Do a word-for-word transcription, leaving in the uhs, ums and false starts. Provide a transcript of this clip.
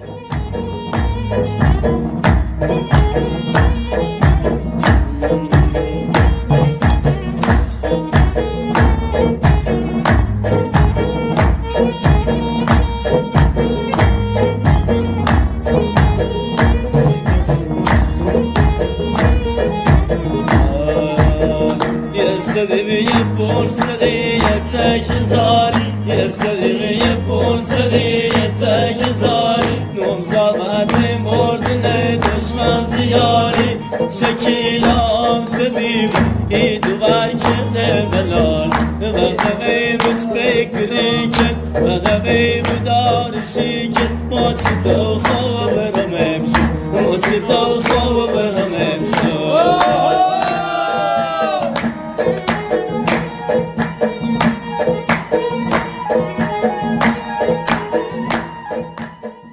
صدیقی پول صدیقی تک زاری یه صدیقی پول صدیقی تک زاری نمزاد مردن دشمن زیاری شکیلام تبیب ای دوار کنه بلال وقتی بت بکری کن وقتی بدارشی کن موت تو خواب رمیم شد موت تو خواب